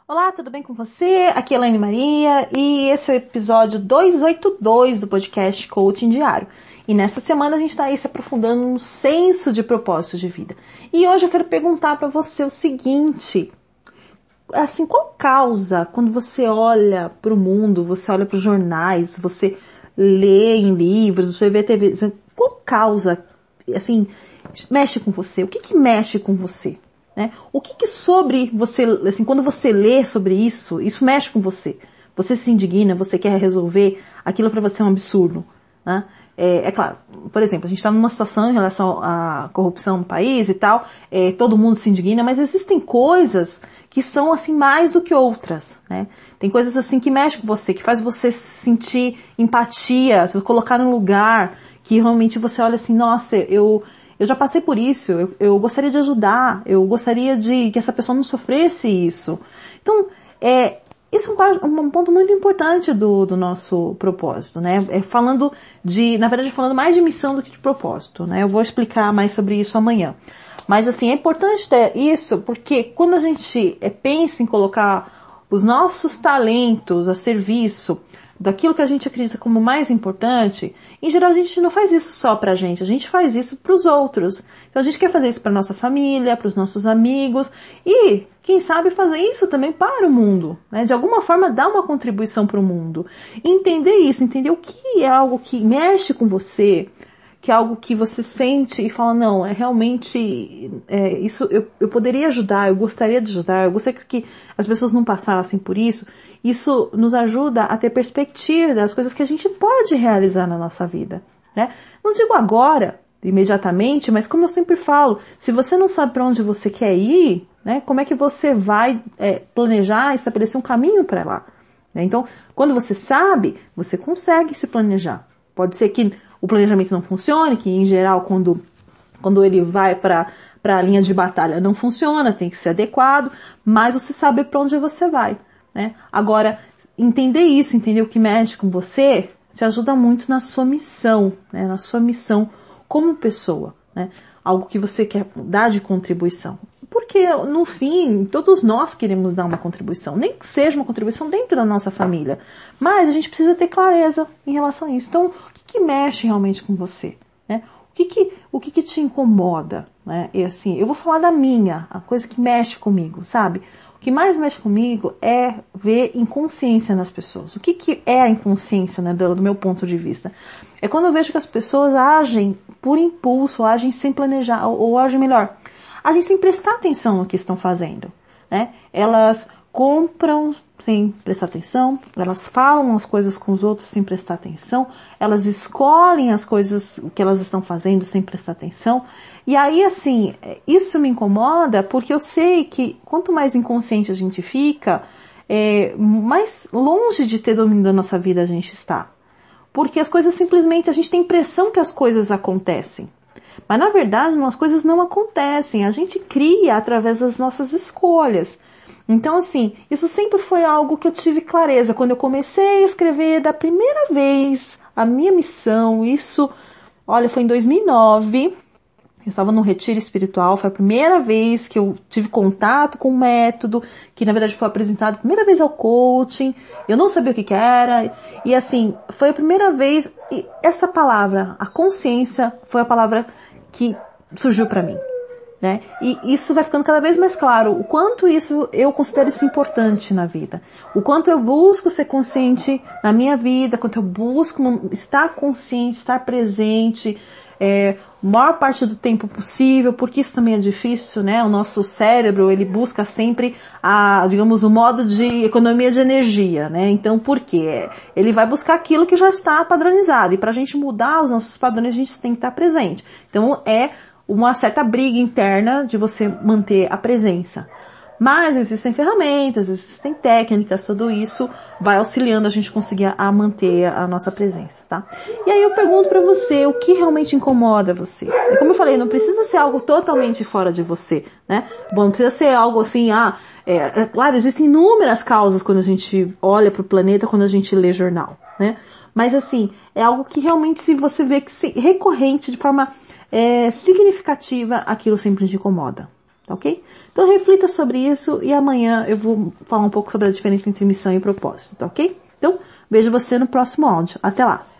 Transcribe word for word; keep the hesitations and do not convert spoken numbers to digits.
Olá, tudo bem com você? Aqui é Elaine Maria e esse é o episódio duzentos e oitenta e dois do podcast Coaching Diário. E nessa semana a gente está aí se aprofundando no senso de propósito de vida. E hoje eu quero perguntar para você o seguinte, assim, qual causa, quando você olha para o mundo, você olha para os jornais, você lê em livros, você vê T V, qual causa, assim, mexe com você? O que que mexe com você? Né? O que que sobre você, assim, quando você lê sobre isso, isso mexe com você? Você se indigna, você quer resolver, aquilo para você é um absurdo, né? É, é claro, por exemplo, a gente está numa situação em relação à corrupção no país e tal, é, todo mundo se indigna, mas existem coisas que são assim mais do que outras, né? Tem coisas assim que mexem com você, que faz você sentir empatia, se colocar num lugar que realmente você olha assim, nossa, eu... Eu já passei por isso, eu, eu gostaria de ajudar, eu gostaria de que essa pessoa não sofresse isso. Então, é, esse é um, um ponto muito importante do, do nosso propósito, né? É falando de, na verdade, falando mais de missão do que de propósito, né? Eu vou explicar mais sobre isso amanhã. Mas, assim, é importante ter isso porque quando a gente é, pensa em colocar os nossos talentos a serviço daquilo que a gente acredita como mais importante, em geral a gente não faz isso só pra gente, a gente faz isso pros outros. Então a gente quer fazer isso pra nossa família, pros nossos amigos e, quem sabe, fazer isso também para o mundo, né? De alguma forma dar uma contribuição para o mundo. E entender isso, entender o que é algo que mexe com você, que é algo que você sente e fala, não, é realmente, é, isso eu, eu poderia ajudar, eu gostaria de ajudar, eu gostaria que as pessoas não passassem por isso. Isso nos ajuda a ter perspectiva das coisas que a gente pode realizar na nossa vida, né? Não digo agora, imediatamente, mas como eu sempre falo, se você não sabe para onde você quer ir, né, como é que você vai é, planejar, estabelecer um caminho para lá? Né? Então, quando você sabe, você consegue se planejar. Pode ser que o planejamento não funcione, que em geral quando, quando ele vai para para a linha de batalha não funciona, tem que ser adequado, mas você sabe para onde você vai. Né? Agora, entender isso, entender o que mexe com você, te ajuda muito na sua missão, né? Na sua missão como pessoa, né? Algo que você quer dar de contribuição. Porque, no fim, todos nós queremos dar uma contribuição, nem que seja uma contribuição dentro da nossa família, mas a gente precisa ter clareza em relação a isso. Então, o que, que mexe realmente com você? Né? O que que, o que que te incomoda? Né? E assim, eu vou falar da minha, a coisa que mexe comigo, sabe? O que mais mexe comigo é ver inconsciência nas pessoas. O que que é a inconsciência, né, do, do meu ponto de vista? É quando eu vejo que as pessoas agem por impulso, agem sem planejar, ou, ou agem melhor, agem sem prestar atenção no que estão fazendo. Né? Elas compram sem prestar atenção, elas falam as coisas com os outros sem prestar atenção, elas escolhem as coisas que elas estão fazendo sem prestar atenção. E aí, assim, isso me incomoda porque eu sei que quanto mais inconsciente a gente fica, é, mais longe de ter domínio da nossa vida a gente está. Porque as coisas simplesmente, a gente tem a impressão que as coisas acontecem. Mas na verdade, as coisas não acontecem, a gente cria através das nossas escolhas. Então, assim, isso sempre foi algo que eu tive clareza. Quando eu comecei a escrever da primeira vez a minha missão, isso, olha, foi em dois mil e nove, eu estava num retiro espiritual, foi a primeira vez que eu tive contato com o método, que na verdade foi apresentado a primeira vez ao coaching, eu não sabia o que que era, e assim, foi a primeira vez, e essa palavra, a consciência, foi a palavra que surgiu para mim. Né? E isso vai ficando cada vez mais claro, o quanto isso eu considero isso importante na vida, o quanto eu busco ser consciente na minha vida, quanto eu busco estar consciente, estar presente, é, a maior parte do tempo possível, porque isso também é difícil, né? O nosso cérebro, ele busca sempre a, digamos, o modo de economia de energia, né? Então, por quê? Ele vai buscar aquilo que já está padronizado, e para a gente mudar os nossos padrões, a gente tem que estar presente. Então, é uma certa briga interna de você manter a presença. Mas existem ferramentas, existem técnicas, tudo isso vai auxiliando a gente conseguir a manter a nossa presença, tá? E aí eu pergunto pra você, o que realmente incomoda você? E como eu falei, não precisa ser algo totalmente fora de você, né? Bom, não precisa ser algo assim, ah, é, é, claro, existem inúmeras causas quando a gente olha pro planeta, quando a gente lê jornal, né? Mas assim, é algo que realmente, se você vê que se, recorrente, de forma é, significativa, aquilo sempre te incomoda. tá ok? Então reflita sobre isso e amanhã eu vou falar um pouco sobre a diferença entre missão e propósito, tá ok? Então, vejo você no próximo áudio. Até lá!